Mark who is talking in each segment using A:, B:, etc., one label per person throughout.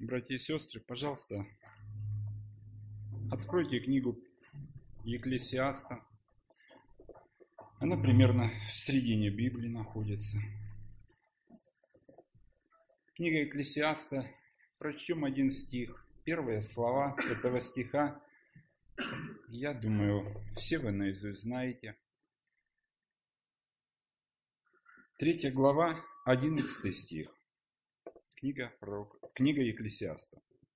A: Братья и сестры, пожалуйста, откройте книгу Екклесиаста. Она примерно в середине Библии находится. Книга Екклесиаста, прочтем один стих. Первые слова этого стиха, я думаю, все вы наизусть знаете. 3 глава, 11 стих. Книга Екклесиаста.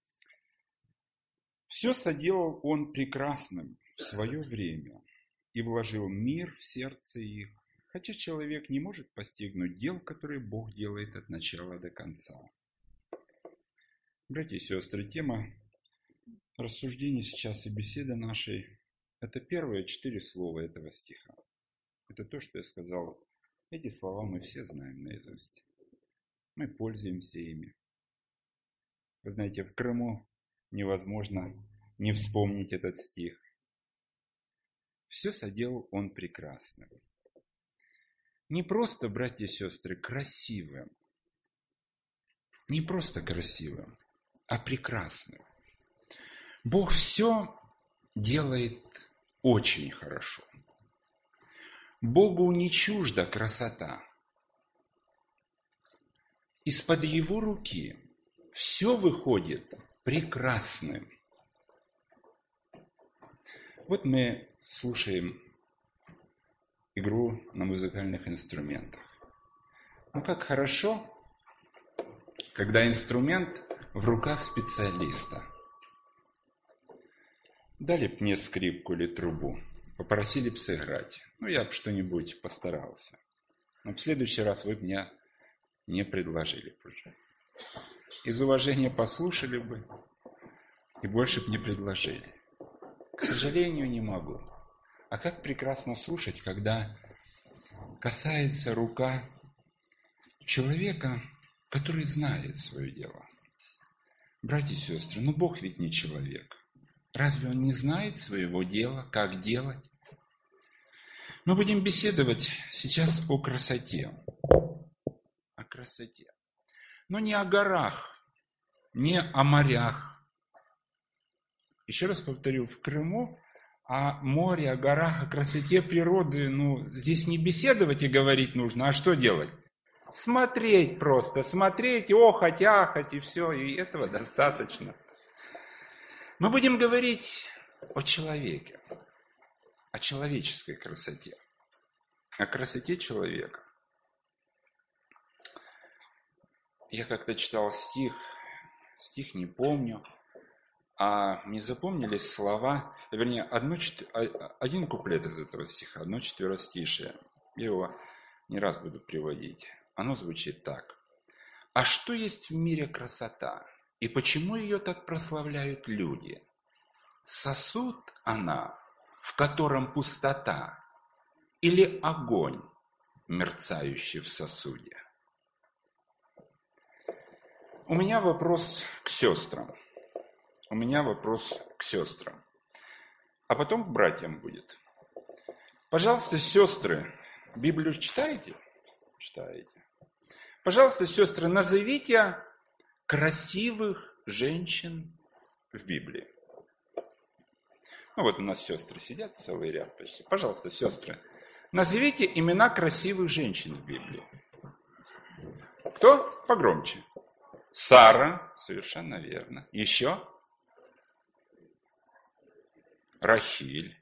A: «Все соделал он прекрасным в свое время и вложил мир в сердце их, хотя человек не может постигнуть дел, которые Бог делает от начала до конца». Братья и сестры, тема рассуждений сейчас и беседы нашей – это первые 4 слова этого стиха. Это то, что я сказал. Эти слова мы все знаем наизусть. Мы пользуемся ими. Вы знаете, в Крыму невозможно не вспомнить этот стих. Все соделал он прекрасным. Не просто, братья и сестры, красивым. Не просто красивым, а прекрасным. Бог все делает очень хорошо. Богу не чужда красота. Из-под Его руки все выходит прекрасным. Вот мы слушаем игру на музыкальных инструментах. Ну как хорошо, когда инструмент в руках специалиста. Дали б мне скрипку или трубу, попросили б сыграть. Ну, я бы что-нибудь постарался. Но в следующий раз вы бы мне не предложили бы уже. Из уважения послушали бы и больше бы не предложили. К сожалению, не могу. А как прекрасно слушать, когда касается рука человека, который знает свое дело. Братья и сестры, но Бог ведь не человек. Разве Он не знает своего дела, как делать? Мы будем беседовать сейчас о красоте. О красоте. Но не о горах, не о морях. Еще раз повторю, в Крыму о море, о горах, о красоте природы, здесь не беседовать и говорить нужно, а что делать? Смотреть просто, смотреть, охать, ахать, и все, и этого достаточно. Мы будем говорить о человеке, о человеческой красоте, о красоте человека. Я как-то читал стих не помню, а мне запомнились слова, вернее, один куплет из этого стиха, 1 четверостишее. Я его не раз буду приводить. Оно звучит так. «А что есть в мире красота? И почему ее так прославляют люди? Сосуд она, в котором пустота, или огонь, мерцающий в сосуде?» У меня вопрос к сестрам. А потом к братьям будет. Пожалуйста, сестры, Библию читаете? Читаете. Пожалуйста, сестры, назовите красивых женщин в Библии. Вот у нас сестры сидят, целый ряд почти. Пожалуйста, сестры, назовите имена красивых женщин в Библии. Кто? Погромче. Сара, совершенно верно. Еще? Рахиль.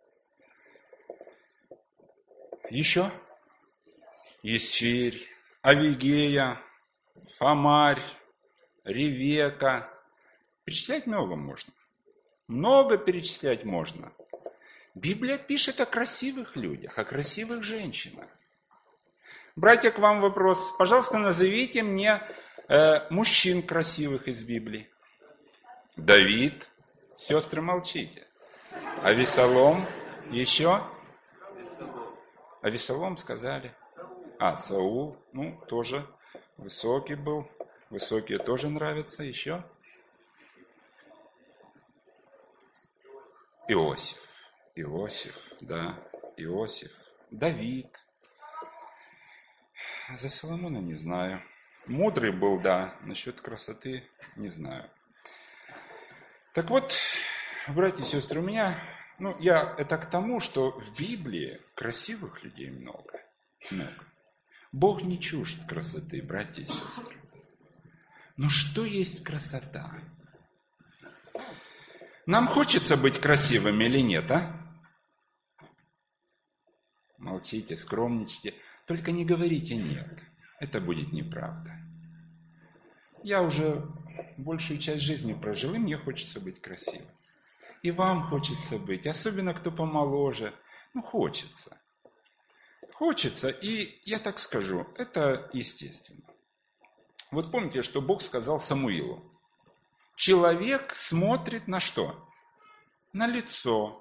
A: Еще? Есфирь, Авигея, Фомарь, Ревека. Перечислять много можно. Много перечислять можно. Библия пишет о красивых людях, о красивых женщинах. Братья, к вам вопрос. Пожалуйста, назовите мне мужчин красивых из Библии. Давид. Сестры, молчите. Авесолом. Еще? Авесолом сказали. Саул. Тоже высокий был. Высокие тоже нравятся. Еще? Иосиф, да. Давид. За Соломона не знаю. Мудрый был, да, насчет красоты не знаю. Так вот, братья и сестры, у меня, это к тому, что в Библии красивых людей много. Бог не чужд красоты, братья и сестры. Но что есть красота? Нам хочется быть красивыми или нет, а? Молчите, скромничайте, только не говорите «нет». Это будет неправда. Я уже большую часть жизни прожил, и мне хочется быть красивым. И вам хочется быть, особенно кто помоложе. Хочется. Хочется, и я так скажу, это естественно. Вот помните, что Бог сказал Самуилу? Человек смотрит на что? На лицо.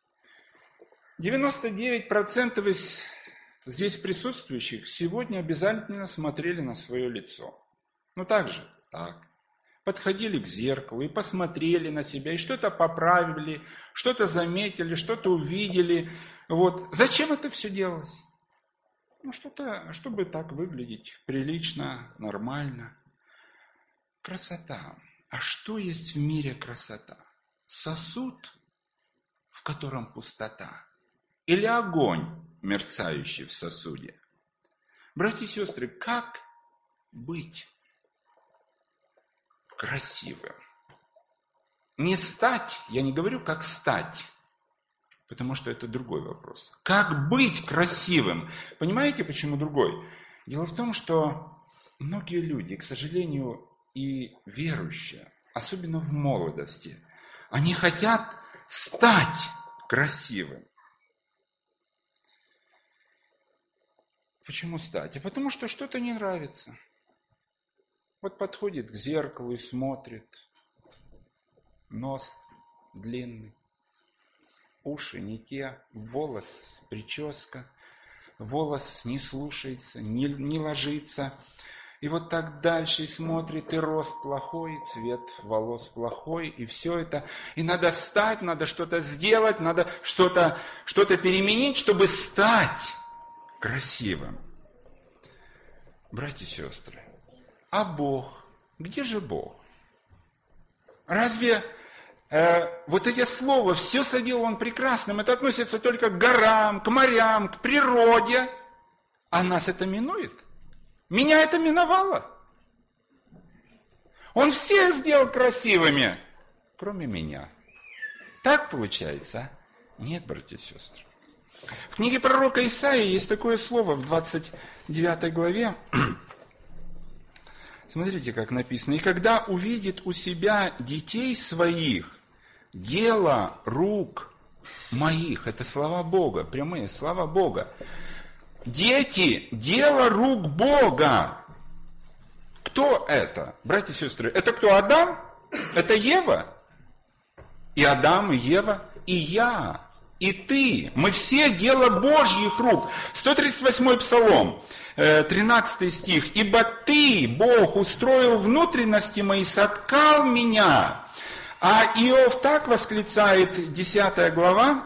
A: 99% из здесь присутствующих сегодня обязательно смотрели на свое лицо. Так. Подходили к зеркалу и посмотрели на себя, и что-то поправили, что-то заметили, что-то увидели. Зачем это все делалось? Чтобы так выглядеть прилично, нормально. Красота. А что есть в мире красота? Сосуд, в котором пустота? Или огонь, мерцающий в сосуде? Братья и сестры, как быть красивым? Не стать, я не говорю, как стать, потому что это другой вопрос. Как быть красивым? Понимаете, почему другой? Дело в том, что многие люди, к сожалению, и верующие, особенно в молодости, они хотят стать красивым. Почему стать? А потому что что-то не нравится. Подходит к зеркалу и смотрит. Нос длинный, уши не те, волос, прическа, волос не слушается, не ложится. И так дальше смотрит, и рост плохой, и цвет волос плохой, и все это. И надо стать, надо что-то сделать, надо что-то переменить, чтобы стать красивым. Братья и сестры, а Бог? Где же Бог? Разве эти слова «все соделал Он прекрасным» это относится только к горам, к морям, к природе? А нас это минует? Меня это миновало. Он всех сделал красивыми, кроме меня. Так получается, а? Нет, братья и сестры. В книге пророка Исаии есть такое слово в 29 главе. Смотрите, как написано. «И когда увидит у себя детей своих, дело рук моих». Это слова Бога, прямые слова Бога. Дети, дело рук Бога. Кто это, братья и сестры? Это кто, Адам? Это Ева? И Адам, и Ева, и я, и ты. Мы все дело Божьих рук. 138-й Псалом, 13 стих. «Ибо ты, Бог, устроил внутренности мои, соткал меня». А Иов так восклицает, 10 глава,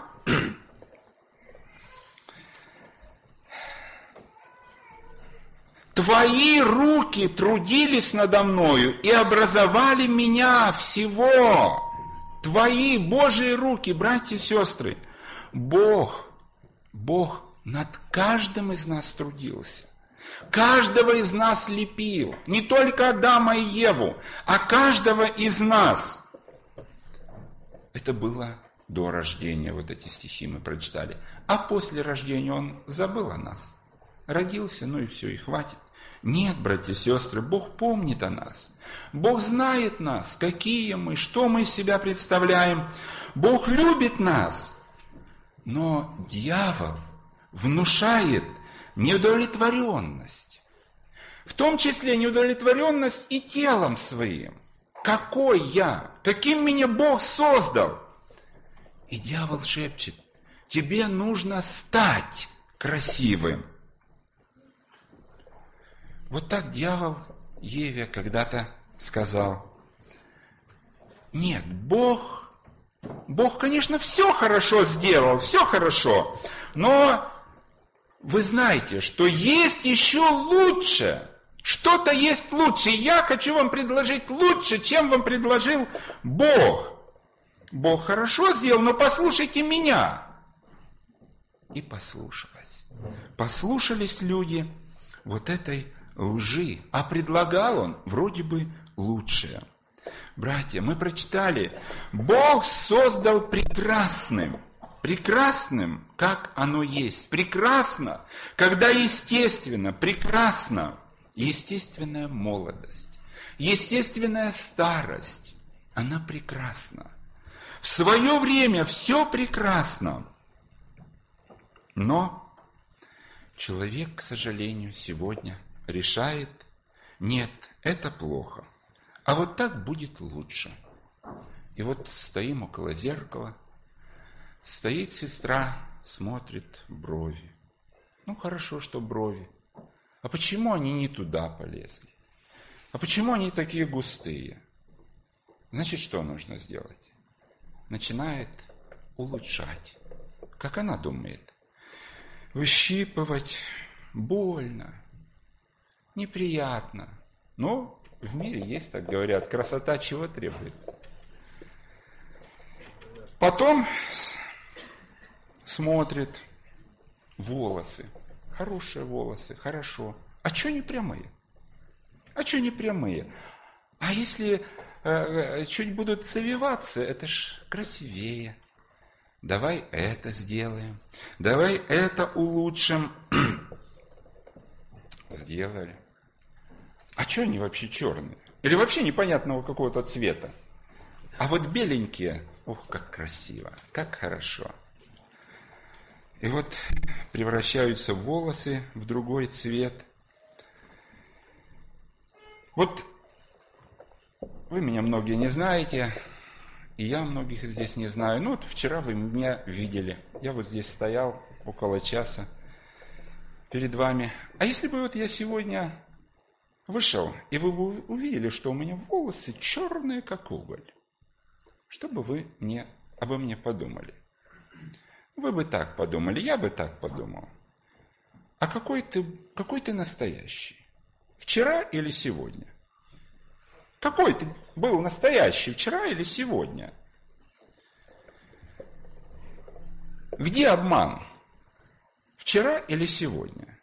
A: «Твои руки трудились надо мною и образовали меня всего». Твои Божьи руки, братья и сестры. Бог над каждым из нас трудился. Каждого из нас лепил. Не только Адама и Еву, а каждого из нас. Это было до рождения, эти стихи мы прочитали. А после рождения Он забыл о нас. Родился, и все, и хватит. Нет, братья и сестры, Бог помнит о нас. Бог знает нас, какие мы, что мы из себя представляем. Бог любит нас. Но дьявол внушает неудовлетворенность. В том числе неудовлетворенность и телом своим. Какой я? Каким меня Бог создал? И дьявол шепчет: тебе нужно стать красивым. Так дьявол Еве когда-то сказал: нет, Бог, конечно, все хорошо сделал, все хорошо, но вы знаете, что есть еще лучше, Что-то есть лучше. Я хочу вам предложить лучше, чем вам предложил Бог. Бог хорошо сделал, но послушайте меня. И послушалась. Послушались люди вот этой лжи. А предлагал он вроде бы лучшее. Братья, мы прочитали, Бог создал прекрасным. Прекрасным, как оно есть. Прекрасно, когда естественно, прекрасно. Естественная молодость, естественная старость, она прекрасна. В свое время все прекрасно. Но человек, к сожалению, сегодня решает, нет, это плохо, а вот так будет лучше. И вот стоим около зеркала, стоит сестра, смотрит брови. Ну, хорошо, что брови. А почему они не туда полезли? А почему они такие густые? Значит, что нужно сделать? Начинает улучшать. Как она думает? Выщипывать больно, неприятно. Но в мире есть, так говорят, красота чего требует. Потом смотрит волосы. Хорошие волосы, хорошо. А что не прямые? А что не прямые? А если чуть будут завиваться, это ж красивее. Давай это сделаем. Давай это улучшим. Сделали. А что они вообще черные? Или вообще непонятного какого-то цвета? А вот беленькие, ух, как красиво, как хорошо. И вот превращаются волосы в другой цвет. Вот вы меня многие не знаете, и я многих здесь не знаю. Ну вот вчера вы меня видели. Я вот здесь стоял около часа перед вами. А если бы вот я сегодня вышел, и вы бы увидели, что у меня волосы черные, как уголь, что бы вы обо мне подумали? Вы бы так подумали, я бы так подумал. А какой ты настоящий? Вчера или сегодня? Какой ты был настоящий, вчера или сегодня? Где обман? Вчера или сегодня?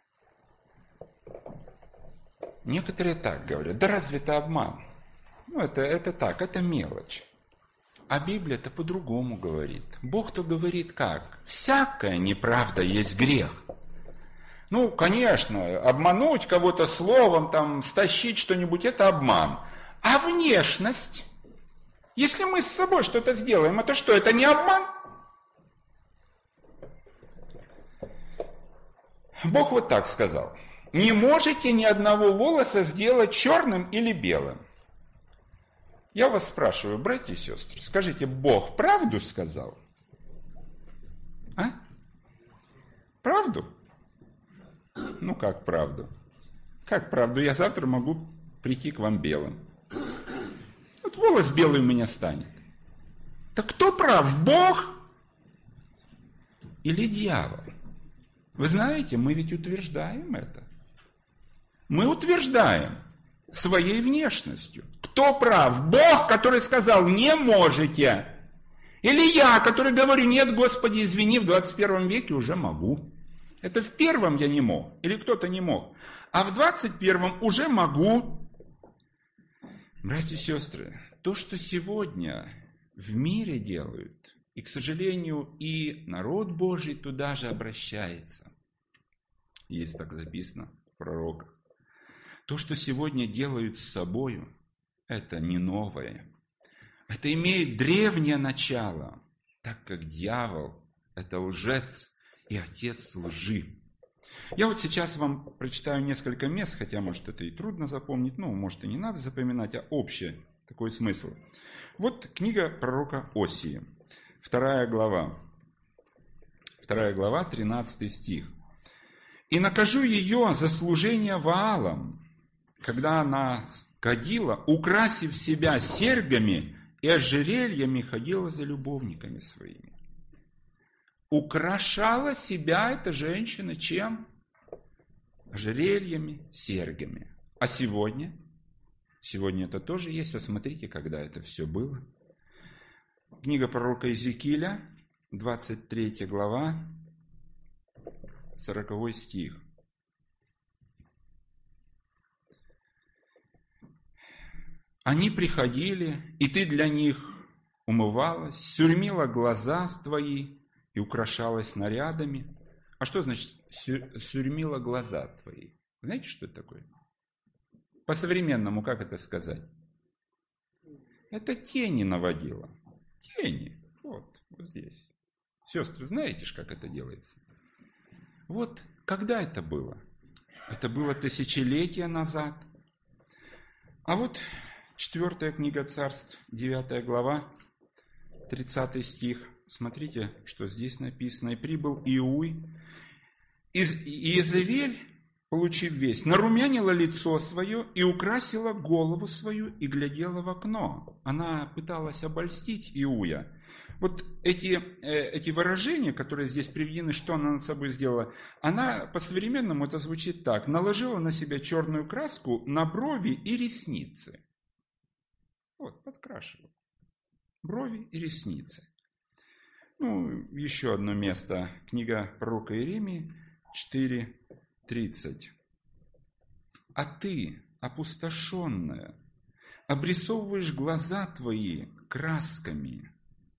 A: Некоторые так говорят. Да разве это обман? Ну, это так, это мелочь. А Библия-то по-другому говорит. Бог-то говорит как? Всякая неправда есть грех. Ну, конечно, обмануть кого-то словом, там, стащить что-нибудь, это обман. А внешность? Если мы с собой что-то сделаем, это что, это не обман? Бог вот так сказал. Не можете ни одного волоса сделать черным или белым. Я вас спрашиваю, братья и сестры, скажите, Бог правду сказал? А? Правду? Ну как правду? Как правду? Я завтра могу прийти к вам белым. Вот волос белый у меня станет. Так кто прав, Бог или дьявол? Вы знаете, мы ведь утверждаем это. Мы утверждаем своей внешностью. Кто прав? Бог, который сказал, не можете. Или я, который говорю, нет, Господи, извини, в 21 веке уже могу. Это в первом я не мог, или кто-то не мог. А в 21 уже могу. Братья и сестры, то, что сегодня в мире делают, и, к сожалению, и народ Божий туда же обращается. Есть так записано в пророках. То, что сегодня делают с собою, это не новое. Это имеет древнее начало, так как дьявол – это лжец и отец лжи. Я вот сейчас вам прочитаю несколько мест, хотя, может, это и трудно запомнить, ну, может, и не надо запоминать, а общий такой смысл. Вот книга пророка Осии, 2 глава, 13 стих. «И накажу ее за служение Ваалам, когда она кадила, украсив себя серьгами и ожерельями, ходила за любовниками своими». Украшала себя эта женщина чем? Ожерельями, серьгами. А сегодня? Сегодня это тоже есть. А смотрите, когда это все было. Книга пророка Иезекииля, 23 глава, 40 стих. Они приходили, и ты для них умывалась, сурьмила глаза твои и украшалась нарядами. А что значит сурьмила глаза твои? Знаете, что это такое? По-современному, как это сказать? Это тени наводила. Тени. Вот здесь. Сестры, знаете же, как это делается? Вот когда это было? Это было тысячелетия назад. А вот 4 книга Царств, 9 глава, 30 стих. Смотрите, что здесь написано. «И прибыл Иуй, и Иезавель, получив весть, нарумянила лицо свое и украсила голову свою и глядела в окно». Она пыталась обольстить Иуя. Вот эти выражения, которые здесь приведены, что она над собой сделала, она по-современному это звучит так. Наложила на себя черную краску на брови и ресницы. Вот, подкрашивала. Брови и ресницы. Ну, еще одно место. Книга пророка Иеремии, 4:30. «А ты, опустошенная, обрисовываешь глаза твои красками».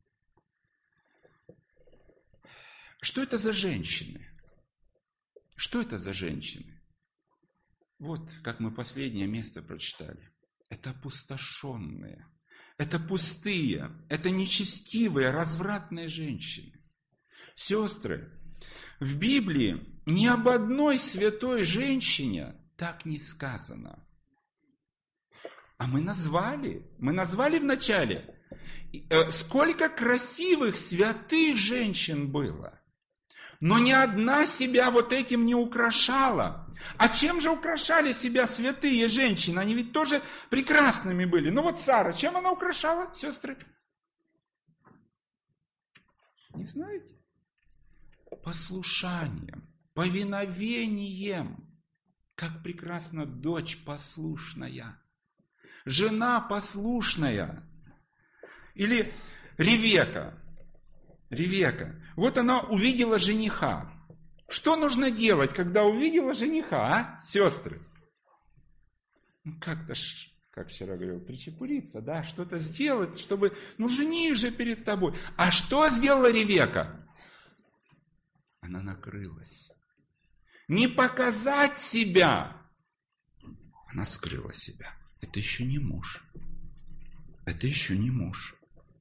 A: Что это за женщины? Что это за женщины? Вот, как мы последнее место прочитали. Это опустошенные, это пустые, это нечестивые, развратные женщины. Сестры, в Библии ни об одной святой женщине так не сказано. А мы назвали в начале, сколько красивых святых женщин было. Но ни одна себя вот этим не украшала. А чем же украшали себя святые женщины? Они ведь тоже прекрасными были. Ну вот Сара, чем она украшала, сестры? Не знаете? Послушанием, повиновением. Как прекрасна дочь послушная, жена послушная. Или Ревека. Вот она увидела жениха. Что нужно делать, когда увидела жениха, сестры? Ну, как-то ж, как вчера говорил, причепуриться, да, что-то сделать, чтобы, жених же перед тобой. А что сделала Ревека? Она накрылась. Не показать себя. Она скрыла себя. Это еще не муж. Это еще не муж.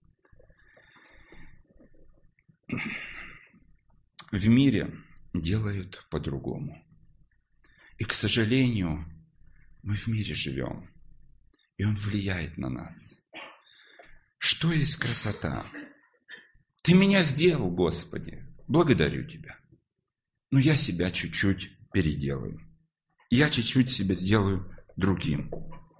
A: В мире делают по-другому. И, к сожалению, мы в мире живем. И он влияет на нас. Что есть красота? Ты меня сделал, Господи. Благодарю Тебя. Но я себя чуть-чуть переделаю. Я чуть-чуть себя сделаю другим.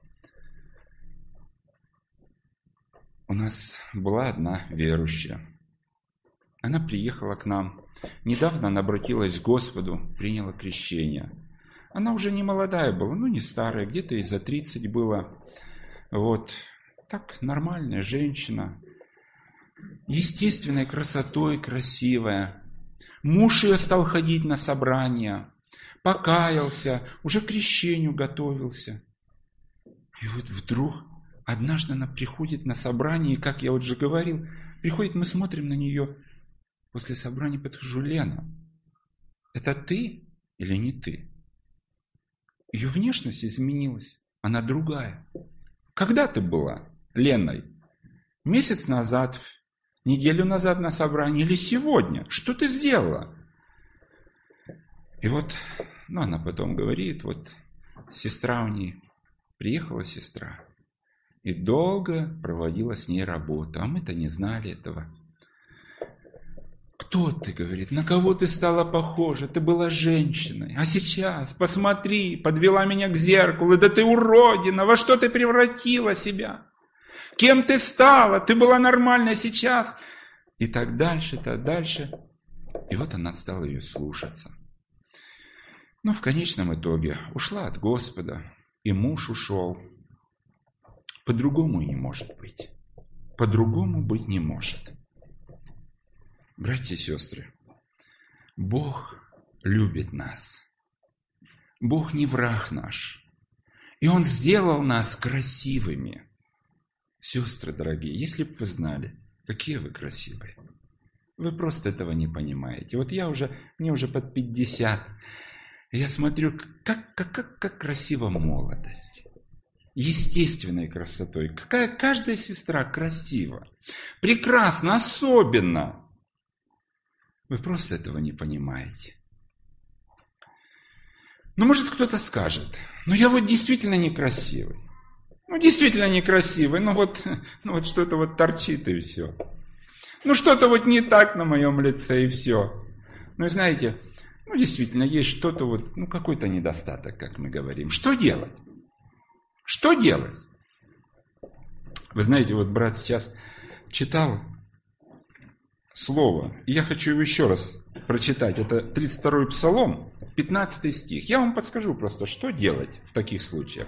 A: У нас была одна верующая. Она приехала к нам. Недавно она обратилась к Господу, приняла крещение. Она уже не молодая была, не старая, где-то и за 30 было. Вот. Так, нормальная женщина. Естественной красотой, красивая. Муж ее стал ходить на собрания. Покаялся, уже к крещению готовился. И вот вдруг однажды она приходит на собрание, и, как я уже говорил, приходит, мы смотрим на нее. После собрания подхожу: Лена, это ты или не ты? Ее внешность изменилась, она другая. Когда ты была Леной? Месяц назад, неделю назад на собрании или сегодня? Что ты сделала? И вот, она потом говорит, сестра у нее, приехала сестра, и долго проводила с ней работу, а мы-то не знали этого. Кто ты, говорит, на кого ты стала похожа? Ты была женщиной. А сейчас, посмотри, подвела меня к зеркалу. Да ты уродина, во что ты превратила себя? Кем ты стала? Ты была нормальная сейчас. И так дальше, так дальше. И вот она стала ее слушаться. В конечном итоге ушла от Господа. и муж ушел. По-другому не может быть. По-другому быть не может. Братья и сестры, Бог любит нас. Бог не враг наш. И Он сделал нас красивыми. Сестры дорогие, если бы вы знали, какие вы красивые. Вы просто этого не понимаете. Вот мне уже под 50. И я смотрю, как красива молодость. Естественной красотой. Какая каждая сестра красива. Прекрасна, особенно. Вы просто этого не понимаете. Ну, может, кто-то скажет, я вот действительно некрасивый. Действительно некрасивый, вот что-то вот торчит и все. Что-то вот не так на моем лице и все. И знаете, действительно, есть что-то вот, какой-то недостаток, как мы говорим. Что делать? Что делать? Вы знаете, вот брат сейчас читал слово, и я хочу его еще раз прочитать. Это 32-й Псалом, 15 стих. Я вам подскажу просто, что делать в таких случаях.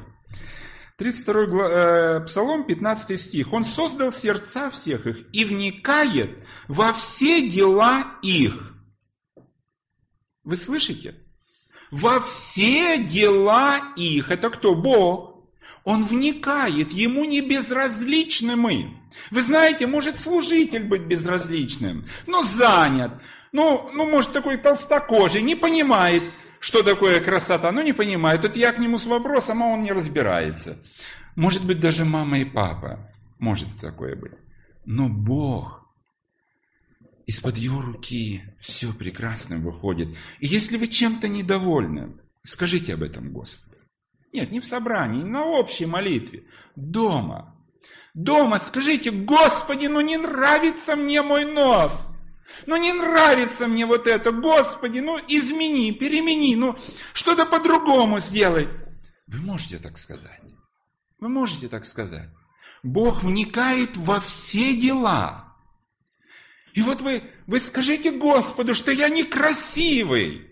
A: 32-й Псалом, 15 стих. Он создал сердца всех их и вникает во все дела их. Вы слышите? Во все дела их. Это кто? Бог. Он вникает, ему не безразличны мы. Вы знаете, может служитель быть безразличным, занят, может такой толстокожий, не понимает, что такое красота, не понимает. Вот я к нему с вопросом, а он не разбирается. Может быть, даже мама и папа, может такое быть. Но Бог, из-под его руки все прекрасно выходит. И если вы чем-то недовольны, скажите об этом Господу. Нет, не в собрании, не на общей молитве. Дома. Дома скажите: Господи, не нравится мне мой нос. Не нравится мне вот это. Господи, измени, перемени, что-то по-другому сделай. Вы можете так сказать. Вы можете так сказать. Бог вникает во все дела. И вот вы скажите Господу, что я некрасивый.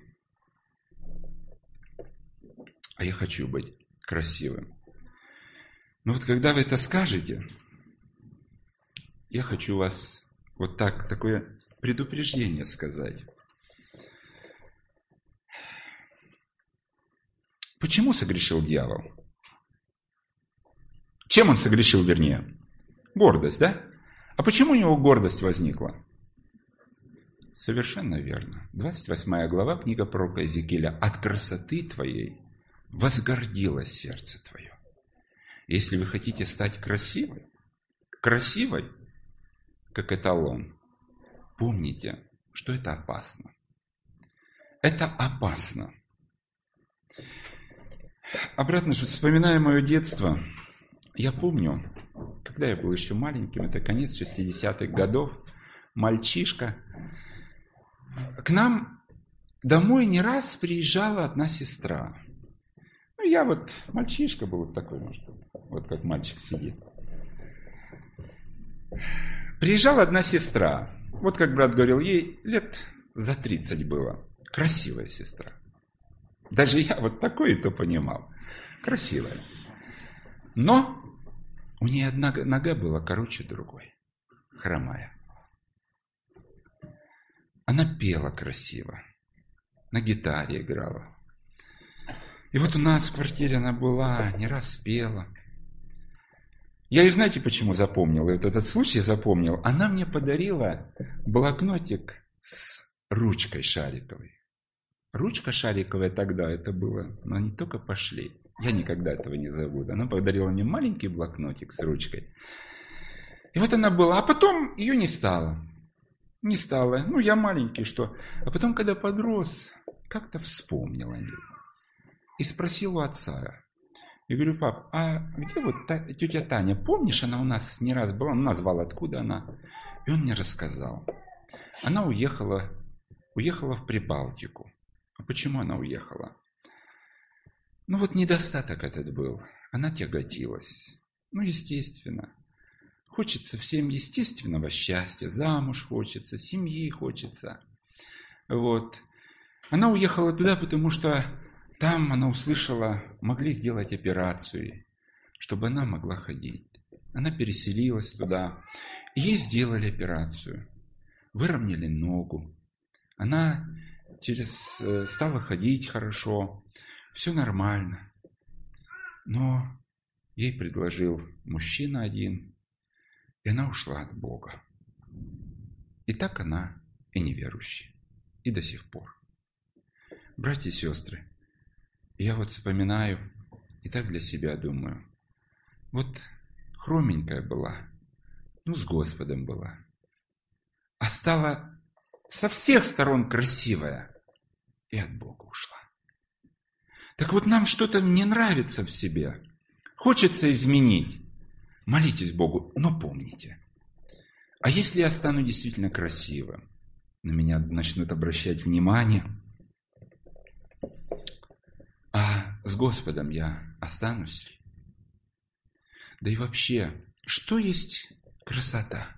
A: А я хочу быть красивым. Когда вы это скажете, я хочу вас такое предупреждение сказать. Почему согрешил дьявол? Чем он согрешил, вернее? Гордость, да? А почему у него гордость возникла? Совершенно верно. 28 глава, книга пророка Иезекииля. От красоты твоей возгордилось сердце твое. Если вы хотите стать красивой, как эталон, помните, что это опасно. Это опасно. Обратно же, вспоминая мое детство, я помню, когда я был еще маленьким, это конец 60-х годов, мальчишка, к нам домой не раз приезжала одна сестра. Я мальчишка был такой, может, как мальчик сидит. Приезжала одна сестра. Как брат говорил, ей лет за 30 было. Красивая сестра. Даже я такое-то понимал. Красивая. Но у нее одна нога была короче другой. Хромая. Она пела красиво. На гитаре играла. И у нас в квартире она была, не раз пела. Я ее, знаете, почему запомнил? И этот случай запомнил. Она мне подарила блокнотик с ручкой шариковой. Ручка шариковая тогда, это было, они только пошли. Я никогда этого не забуду. Она подарила мне маленький блокнотик с ручкой. И она была, а потом ее не стало. Не стало. Я маленький, что? А потом, когда подрос, как-то вспомнил о ней. И спросил у отца. Я говорю: пап, а где тетя Таня? Помнишь, она у нас не раз была? Он назвал, откуда она. И он мне рассказал. Она уехала в Прибалтику. А почему она уехала? Недостаток этот был. Она тяготилась. Естественно. Хочется всем естественного счастья. Замуж хочется, семьи хочется. Она уехала туда, потому что Там она услышала, могли сделать операцию, чтобы она могла ходить. Она переселилась туда. Ей сделали операцию. Выровняли ногу. Она стала ходить хорошо. Все нормально. Но ей предложил мужчина один. И она ушла от Бога. И так она и неверующая. И до сих пор. Братья и сестры, я вот вспоминаю и так для себя думаю. Вот хроменькая была, с Господом была. А стала со всех сторон красивая и от Бога ушла. Так вот нам что-то не нравится в себе. Хочется изменить. Молитесь Богу, но помните. А если я стану действительно красивым? На меня начнут обращать внимание. А с Господом я останусь ли? Да и вообще, что есть красота?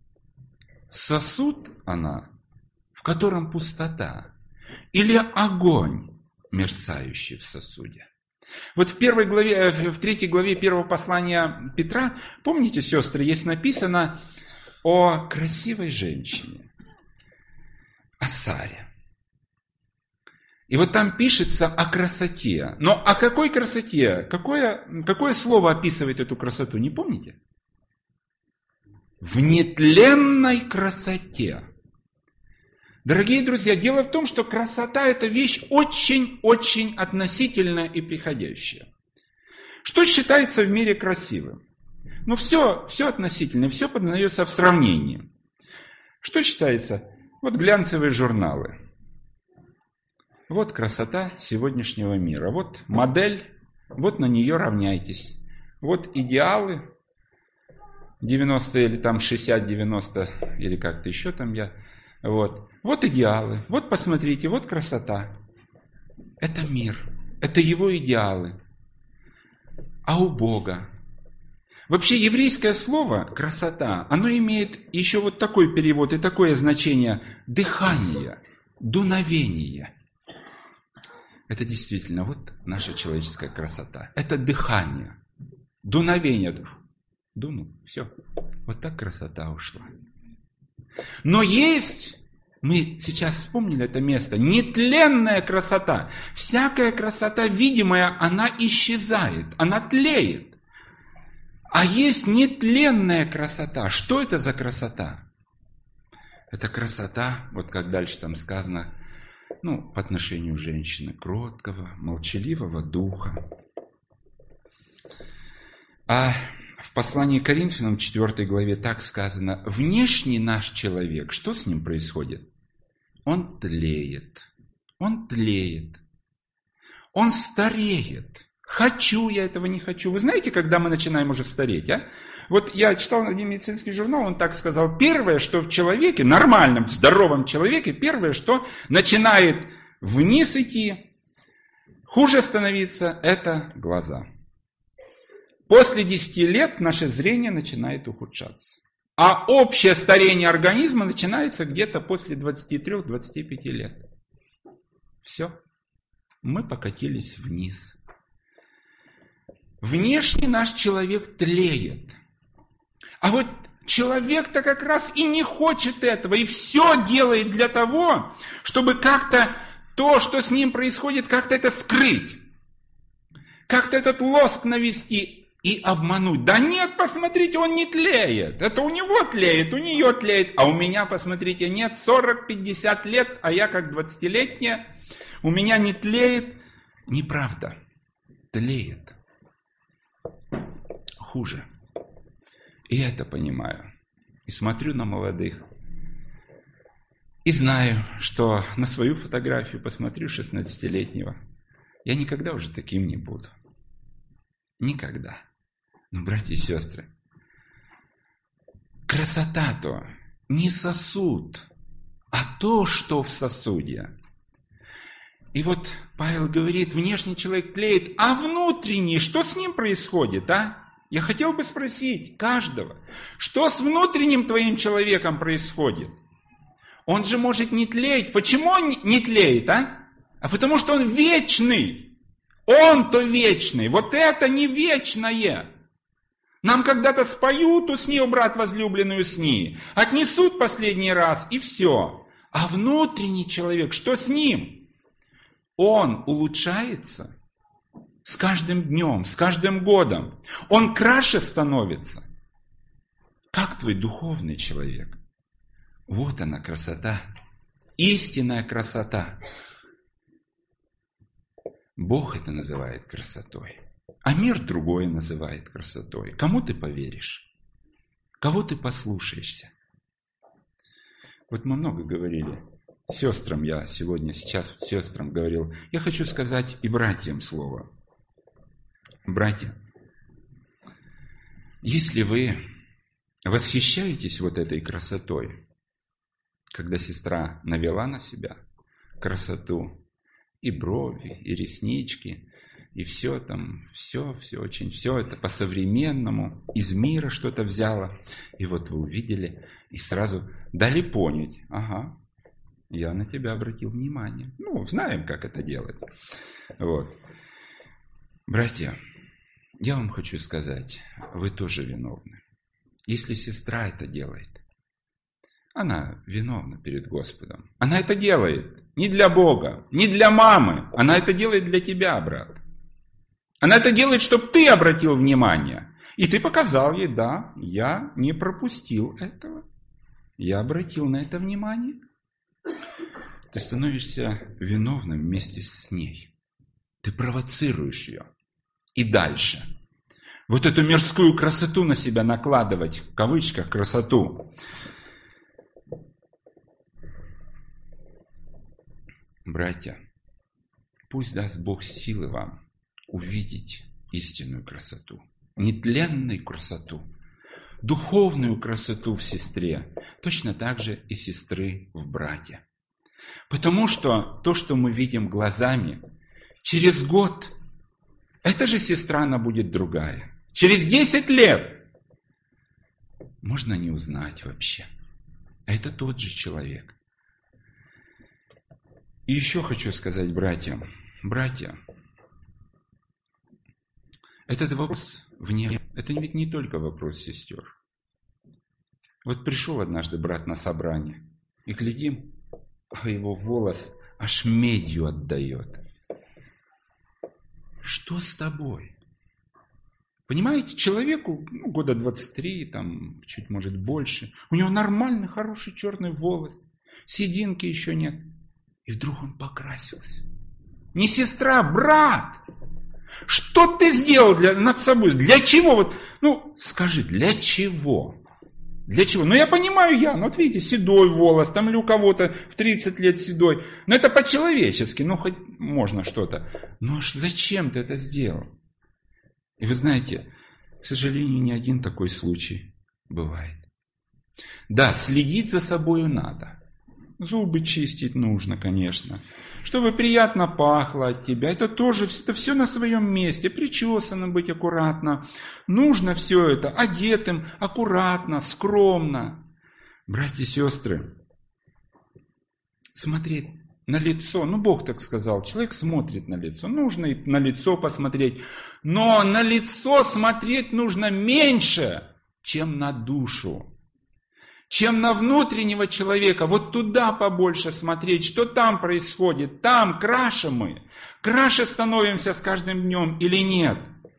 A: Сосуд она, в котором пустота, или огонь, мерцающий в сосуде? Вот в 3 главе 1 послания Петра, помните, сестры, есть написано о красивой женщине, о Саре. И вот там пишется о красоте. Но о какой красоте? Какое слово описывает эту красоту? Не помните? В нетленной красоте. Дорогие друзья, дело в том, что красота – это вещь очень-очень относительная и приходящая. Что считается в мире красивым? Все относительно, все познается в сравнении. Что считается? Вот глянцевые журналы. Вот красота сегодняшнего мира. Вот модель, вот на нее равняйтесь. Вот идеалы 90 или там 60-90 или как-то еще там я. Вот идеалы. Вот посмотрите, вот красота. Это мир. Это его идеалы. А у Бога? Вообще еврейское слово «красота», оно имеет еще вот такой перевод и такое значение – дыхание, дуновение. Это действительно вот наша человеческая красота. Это дыхание, дуновение. Дунул, все. Вот так красота ушла. Но есть, мы сейчас вспомнили это место, нетленная красота. Всякая красота видимая, она исчезает, она тлеет. А есть нетленная красота. Что это за красота? Это красота, вот как дальше там сказано, по отношению женщины, кроткого, молчаливого духа. А в послании к Коринфянам, 4 главе, так сказано, внешний наш человек, что с ним происходит? Он тлеет, он стареет. Хочу я этого, не хочу. Вы знаете, когда мы начинаем уже стареть, а? Вот я читал один медицинский журнал, он так сказал, первое, что в человеке, нормальном, здоровом человеке, первое, что начинает вниз идти, хуже становиться, это глаза. После 10 лет наше зрение начинает ухудшаться. А общее старение организма начинается где-то после 23-25 лет. Все. Мы покатились вниз. Внешне наш человек тлеет. А вот человек-то как раз и не хочет этого. И все делает для того, чтобы как-то то, что с ним происходит, как-то это скрыть. Как-то этот лоск навести и обмануть. Да нет, посмотрите, он не тлеет. Это у него тлеет, у нее тлеет. А у меня, посмотрите, нет, 40-50 лет, а я как 20-летняя. У меня не тлеет. Неправда. Тлеет. Хуже. И я это понимаю. И смотрю на молодых. И знаю, что на свою фотографию посмотрю 16-летнего. Я никогда уже таким не буду. Никогда. Но, братья и сестры, красота-то не сосуд, а то, что в сосуде. И вот Павел говорит, внешний человек тлеет, а внутренний, что с ним происходит, а? Я хотел бы спросить каждого, что с внутренним твоим человеком происходит? Он же может не тлеять. Почему он не тлеет, а? А потому что он вечный. Он-то вечный, вот это не вечное. Нам когда-то споют «Усни, о брат возлюбленный, усни», отнесут последний раз и все. А внутренний человек, что с ним? Он улучшается с каждым днем, с каждым годом. Он краше становится. Как твой духовный человек? Вот она красота, истинная красота. Бог это называет красотой, а мир другое называет красотой. Кому ты поверишь? Кого ты послушаешься? Вот мы много говорили. Сестрам я сейчас сестрам говорил. Я хочу сказать и братьям слово. Братья, если вы восхищаетесь вот этой красотой, когда сестра навела на себя красоту, и брови, и реснички, и все там, все это по-современному, из мира что-то взяла. И вот вы увидели, и сразу дали понять, ага, я на тебя обратил внимание. Ну, знаем, как это делать. Вот. Братья, я вам хочу сказать, вы тоже виновны. Если сестра это делает, она виновна перед Господом. Она это делает не для Бога, не для мамы. Она это делает для тебя, брат. Она это делает, чтобы ты обратил внимание. И ты показал ей, да, я не пропустил этого. Я обратил на это внимание. Ты становишься виновным вместе с ней. Ты провоцируешь ее. И дальше. Вот эту мирскую красоту на себя накладывать, в кавычках красоту. Братья, пусть даст Бог силы вам увидеть истинную красоту, нетленную красоту, духовную красоту в сестре, точно так же и сестры в брате. Потому что то, что мы видим глазами, через год, эта же сестра, она будет другая. Через 10 лет можно не узнать вообще. А это тот же человек. И еще хочу сказать братьям, братья, этот вопрос вне, это ведь не только вопрос сестер. Вот пришел однажды брат на собрание, и глядим, а его волос аж медью отдает. Что с тобой? Понимаете, человеку года 23, там, чуть может больше, у него нормальный, хороший черный волос, сединки еще нет. И вдруг он покрасился. Не сестра, брат! Что ты сделал над собой? Для чего? Вот, скажи, для чего? Для чего? Я понимаю, вот видите, седой волос, там или у кого-то в 30 лет седой. Но это по-человечески, хоть можно что-то. Но зачем ты это сделал? И вы знаете, к сожалению, не один такой случай бывает. Да, следить за собою надо. Зубы чистить нужно, конечно. Чтобы приятно пахло от тебя. Это тоже, это все на своем месте. Причесанным быть аккуратно. Нужно все это одетым, аккуратно, скромно. Братья и сестры, смотреть на лицо. Бог так сказал. Человек смотрит на лицо. Нужно и на лицо посмотреть. Но на лицо смотреть нужно меньше, чем на душу. Чем на внутреннего человека, вот туда побольше смотреть, что там происходит, там краше мы, краше становимся с каждым днем или нет.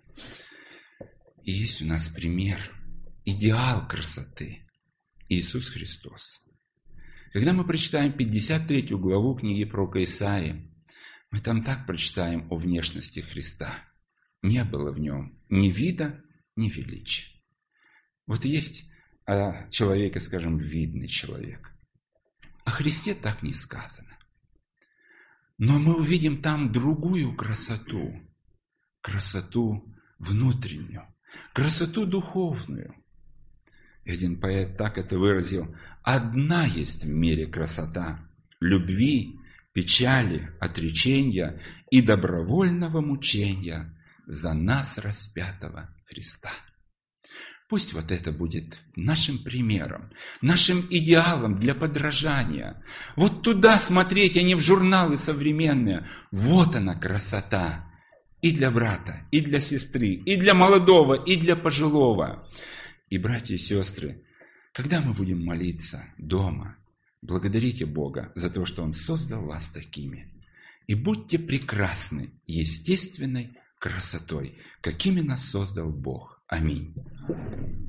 A: И есть у нас пример, идеал красоты, Иисус Христос. Когда мы прочитаем 53 главу книги пророка Исаии, мы там так прочитаем о внешности Христа. Не было в нем ни вида, ни величия. Вот есть о человеке, скажем, видный человек. О Христе так не сказано. Но мы увидим там другую красоту. Красоту внутреннюю. Красоту духовную. И один поэт так это выразил. Одна есть в мире красота. Любви, печали, отречения и добровольного мучения за нас распятого Христа. Пусть вот это будет нашим примером, нашим идеалом для подражания. Вот туда смотреть, а не в журналы современные. Вот она красота и для брата, и для сестры, и для молодого, и для пожилого. И, братья и сестры, когда мы будем молиться дома, благодарите Бога за то, что Он создал вас такими. И будьте прекрасны естественной красотой, какими нас создал Бог. Аминь.